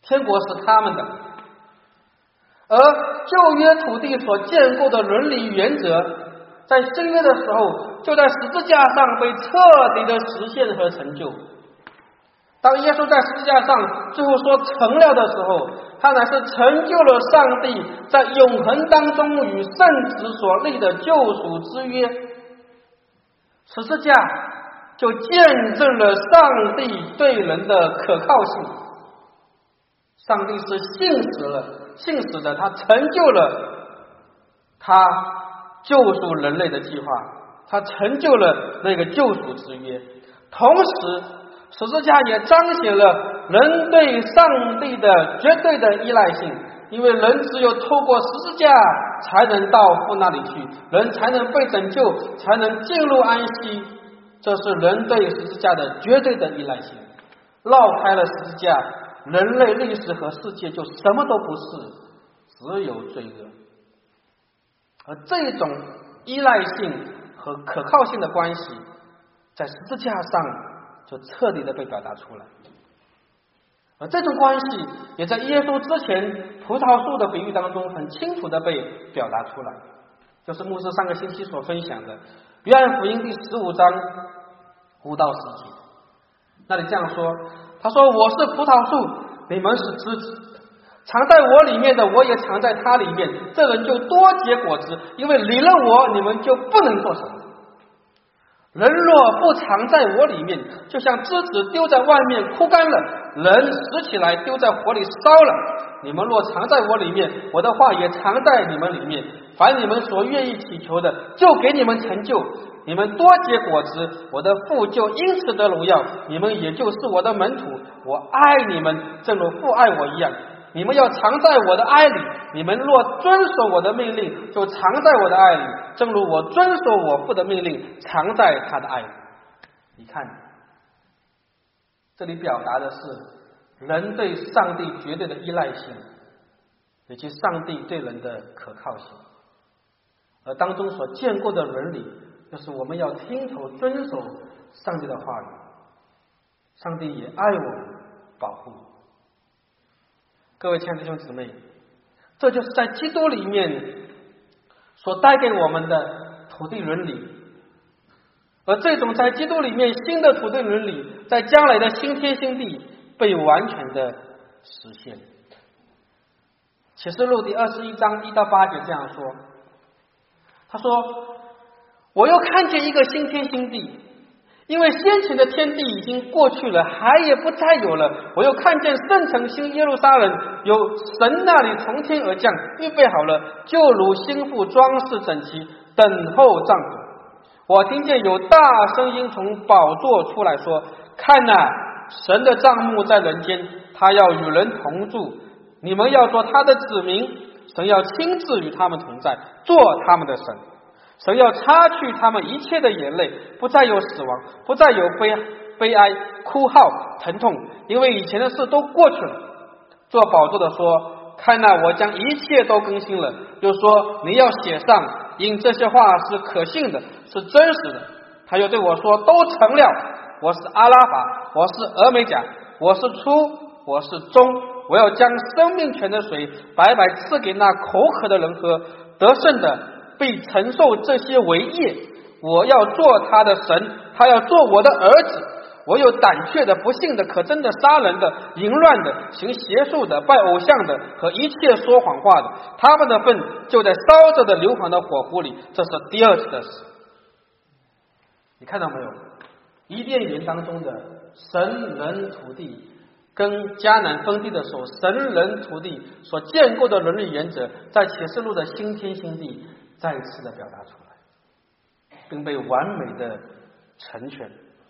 天国是他们的。而旧约土地所建构的伦理原则，在新约的时候就在十字架上被彻底的实现和成就。当耶稣在十字架上最后说成了的时候，他乃是成就了上帝在永恒当中与圣子所立的救赎之约。十字架就见证了上帝对人的可靠性。上帝是信实了信实的，他成就了他救赎人类的计划，他成就了那个救赎之约。同时十字架也彰显了人对上帝的绝对的依赖性，因为人只有透过十字架才能到父那里去，人才能被拯救，才能进入安息。这是人对十字架的绝对的依赖性。绕开了十字架，人类历史和世界就什么都不是，只有罪恶。而这种依赖性和可靠性的关系，在十字架上就彻底的被表达出来。而这种关系也在耶稣之前葡萄树的比喻当中很清楚的被表达出来，就是牧师上个星期所分享的约翰福音第十五章五到十节。那里这样说，他说，我是葡萄树，你们是枝子，藏在我里面的，我也藏在他里面，这人就多结果子，因为离了我，你们就不能做什么。人若不藏在我里面，就像枝子丢在外面枯干了，人拾起来丢在火里烧了。你们若藏在我里面，我的话也藏在你们里面，凡你们所愿意祈求的，就给你们成就。你们多结果子，我的父就因此得荣耀，你们也就是我的门徒。我爱你们，正如父爱我一样。你们要藏在我的爱里，你们若遵守我的命令，就藏在我的爱里，正如我遵守我父的命令，藏在他的爱里。你看，这里表达的是人对上帝绝对的依赖性，以及上帝对人的可靠性。而当中所建构的伦理，就是我们要听从遵守上帝的话语。上帝也爱我们，保护我们。各位亲爱的弟兄姊妹，这就是在基督里面所带给我们的土地伦理。而这种在基督里面新的土地伦理，在将来的新天新地被完全的实现。启示录第二十一章一到八节这样说，他说，我又看见一个新天新地，因为先前的天地已经过去了，海也不再有了。我又看见圣城新耶路撒冷有神那里从天而降，预备好了，就如新妇装饰整齐，等候丈夫。我听见有大声音从宝座出来说，看哪，神的帐幕在人间，他要与人同住，你们要做他的子民，神要亲自与他们同在，做他们的神。神要擦去他们一切的眼泪，不再有死亡，不再有悲悲哀、哭号、疼痛，因为以前的事都过去了。做宝座的说，看哪，我将一切都更新了。又说，你要写上，因这些话是可信的，是真实的。他又对我说，都成了。我是阿拉法，我是俄美甲，我是初，我是终。我要将生命泉的水白白赐给那口渴的人喝，得胜的必承受这些为业。我要做他的神，他要做我的儿子。我有胆怯的、不幸的、可憎的、杀人的、淫乱的、行邪术的、拜偶像的和一切说谎话的，他们的份就在烧着的硫磺的火湖里。这是第二次的事。你看到没有？伊甸园当中的神人土地跟迦南分地的时候，神人土地所建构的伦理原则，在启示录的新天新地再一次的表达出来，并被完美的成全。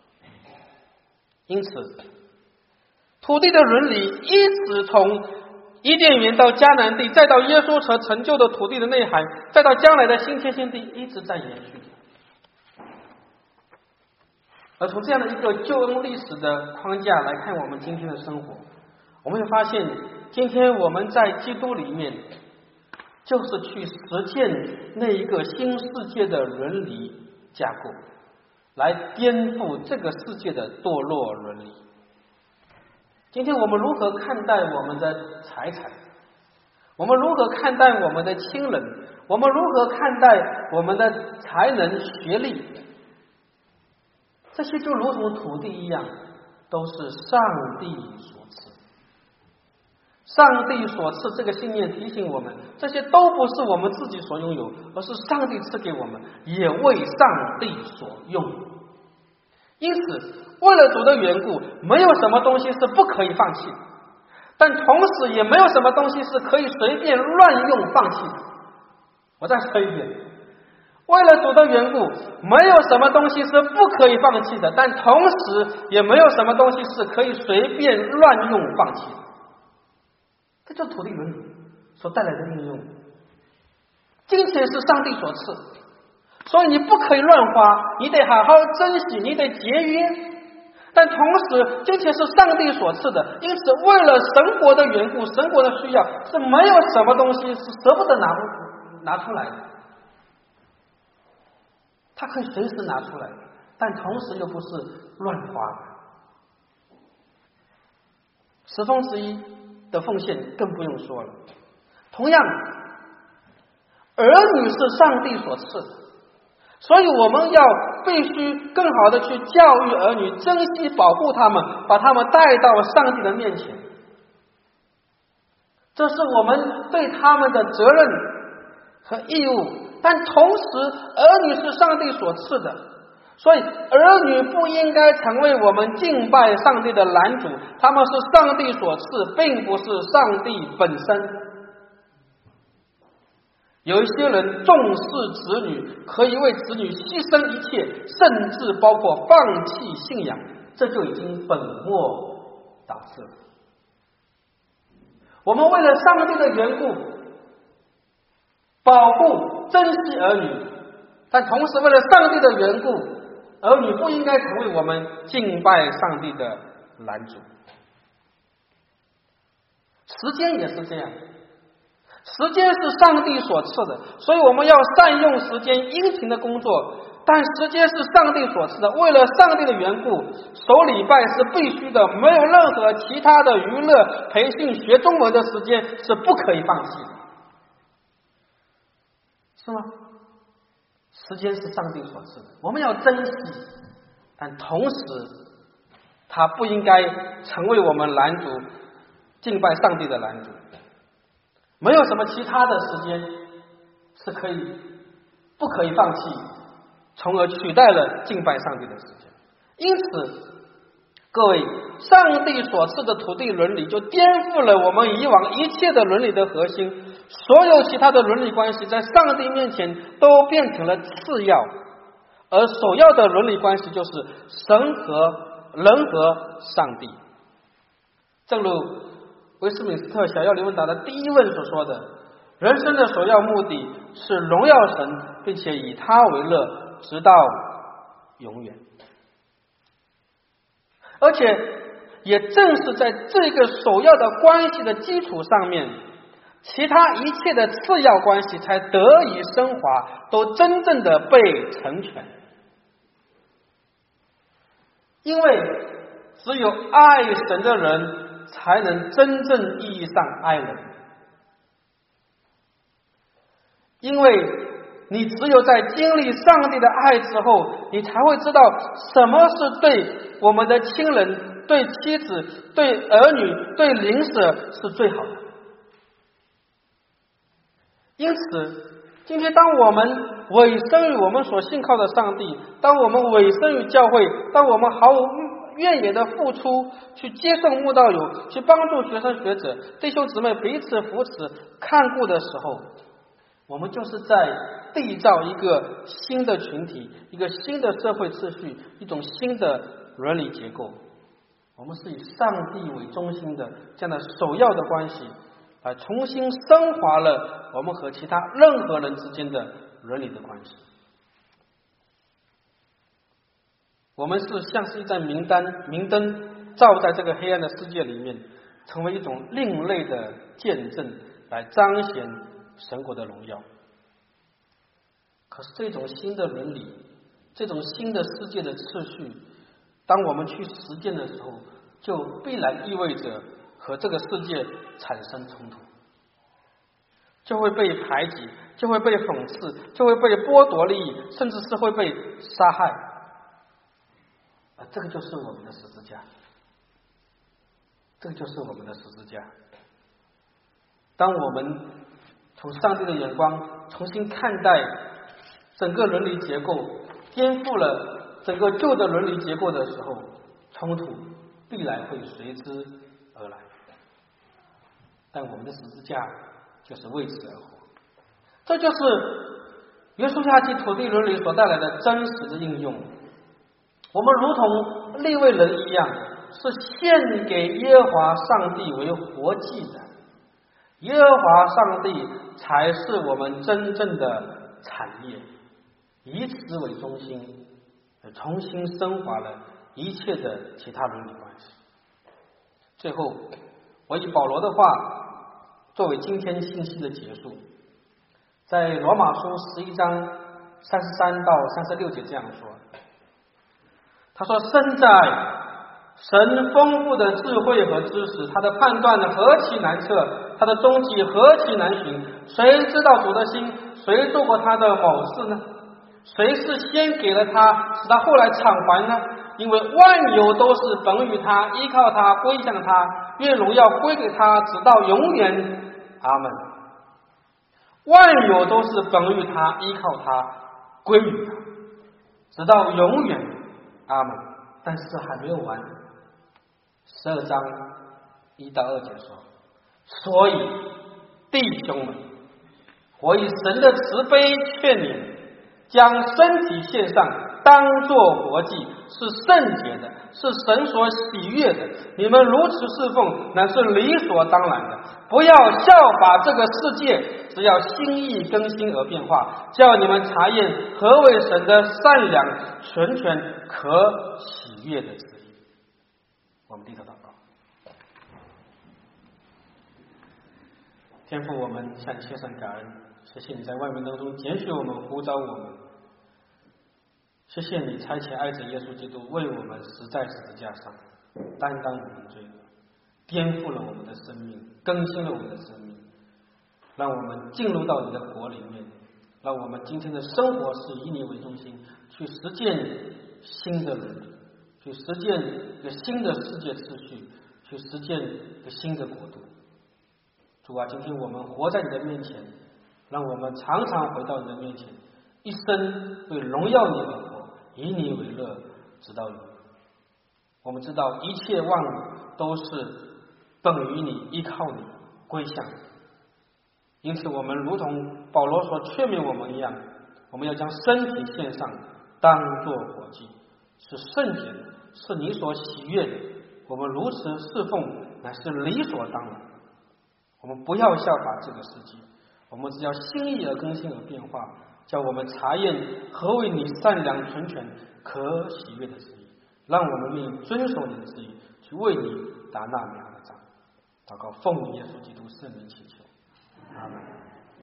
因此，土地的伦理一直从伊甸园到迦南地，再到耶稣所成就的土地的内涵，再到将来的新天新地，一直在延续。而从这样的一个救恩历史的框架来看我们今天的生活，我们会发现，今天我们在基督里面，就是去实践那一个新世界的伦理架构，来颠覆这个世界的堕落伦理。 今天我们如何看待我们的财产？我们如何看待我们的亲人？我们如何看待我们的才能、学历？这些就如同土地一样，都是上帝所赐。上帝所赐这个信念提醒我们，这些都不是我们自己所拥有，而是上帝赐给我们，也为上帝所用。因此，为了主的缘故，没有什么东西是不可以放弃的，但同时也没有什么东西是可以随便乱用放弃的。我再说一遍，为了主的缘故，没有什么东西是不可以放弃的，但同时也没有什么东西是可以随便乱用放弃的。这就是土地伦理所带来的应用。金钱是上帝所赐，所以你不可以乱花，你得好好珍惜，你得节约。但同时，金钱是上帝所赐的，因此为了神国的缘故，神国的需要，是没有什么东西是舍不得拿拿出来的。他可以随时拿出来，但同时又不是乱花的。十分之一的奉献更不用说了。同样，儿女是上帝所赐的，所以我们要必须更好的去教育儿女，珍惜保护他们，把他们带到上帝的面前。这是我们对他们的责任和义务。但同时，儿女是上帝所赐的，所以儿女不应该成为我们敬拜上帝的拦阻，他们是上帝所赐，并不是上帝本身。有一些人重视子女，可以为子女牺牲一切，甚至包括放弃信仰，这就已经本末倒置了。我们为了上帝的缘故，保护珍惜儿女，但同时为了上帝的缘故，儿女不应该成为我们敬拜上帝的拦阻。时间也是这样，时间是上帝所赐的，所以我们要善用时间，殷勤的工作。但时间是上帝所赐的，为了上帝的缘故，守礼拜是必须的，没有任何其他的娱乐、培训、学中文的时间是不可以放弃的，是吗？时间是上帝所赐的，我们要珍惜，但同时它不应该成为我们拦阻敬拜上帝的拦阻。没有什么其他的时间是可以不可以放弃，从而取代了敬拜上帝的时间。因此各位，上帝所赐的土地伦理就颠覆了我们以往一切的伦理的核心，所有其他的伦理关系在上帝面前都变成了次要，而首要的伦理关系就是神和人和上帝。正如威斯敏斯特小要理问答的第一问所说的，人生的首要目的是荣耀神，并且以他为乐，直到永远。而且也正是在这个首要的关系的基础上面，其他一切的次要关系才得以升华，都真正的被成全。因为只有爱神的人才能真正意义上爱人，因为你只有在经历上帝的爱之后，你才会知道什么是对我们的亲人、对妻子、对儿女、对邻舍是最好的。因此今天当我们委身于我们所信靠的上帝，当我们委身于教会，当我们毫无怨言的付出，去接受慕道友，去帮助学生学者、弟兄姊妹彼此扶持看顾的时候，我们就是在缔造一个新的群体，一个新的社会秩序，一种新的伦理结构。我们是以上帝为中心的这样的首要的关系，来重新升华了我们和其他任何人之间的伦理的关系。我们是像是一盏明灯，明灯照在这个黑暗的世界里面，成为一种另类的见证，来彰显神国的荣耀。可是这种新的伦理，这种新的世界的秩序，当我们去实践的时候， 就必然意味着和这个世界产生冲突，就会被排挤，就会被讽刺，就会被剥夺利益，甚至是会被杀害。啊，这个就是我们的十字架，这个就是我们的十字架。当我们从上帝的眼光重新看待整个伦理结构，颠覆了整个旧的伦理结构的时候，冲突必然会随之而来。但我们的十字架就是为此而活，这就是约书亚记土地伦理所带来的真实的应用。我们如同利未人一样，是献给耶和华上帝为活祭的，耶和华上帝才是我们真正的产业，以此为中心，重新升华了一切的其他伦理关系。最后，我以保罗的话作为今天信息的结束，在罗马书十一章三十三到三十六节这样说，他说：身在神丰富的智慧和知识，他的判断何其难测，他的踪迹何其难寻，谁知道主的心？谁做过他的某事呢？谁是先给了他，使他后来偿还呢？因为万有都是本于他，依靠他，归向他，愿荣耀归给他，直到永远。阿们。万有都是本于他，依靠他，归于他，直到永远。阿们。但是还没有完，十二章一到二节说，所以弟兄们，我以神的慈悲劝你们，将身体献上，当作活祭，是圣洁的，是神所喜悦的。你们如此侍奉，乃是理所当然的。不要效法这个世界，只要心意更新而变化，叫你们查验何为神的善良、纯全、可喜悦的旨意。我们低头祷告。天父，我们向你献上感恩，谢谢你在万民当中拣选我们，呼召我们。谢谢你差遣爱子耶稣基督为我们死在十字架上，担当我们罪恶，颠覆了我们的生命，更新了我们的生命，让我们进入到你的国里面，让我们今天的生活是以你为中心，去实践新的伦理，去实践一个新的世界秩序，去实践一个新的国度。主啊，今天我们活在你的面前，让我们常常回到你的面前，一生为荣耀你而活，以你为乐，直到永远。我们知道一切万物都是本于你，依靠你，归向你。因此我们如同保罗所劝勉我们一样，我们要将身体献上，当作活祭，是圣洁的，是你所喜悦的。我们如此侍奉，乃是理所当然。我们不要效法这个世界，我们只要心意而更新而变化，叫我们查验何为你善良、纯全、可喜悦的旨意，让我们愿意遵守你的旨意，去为你打那美好的仗。祷告奉耶稣基督圣名祈求，阿门。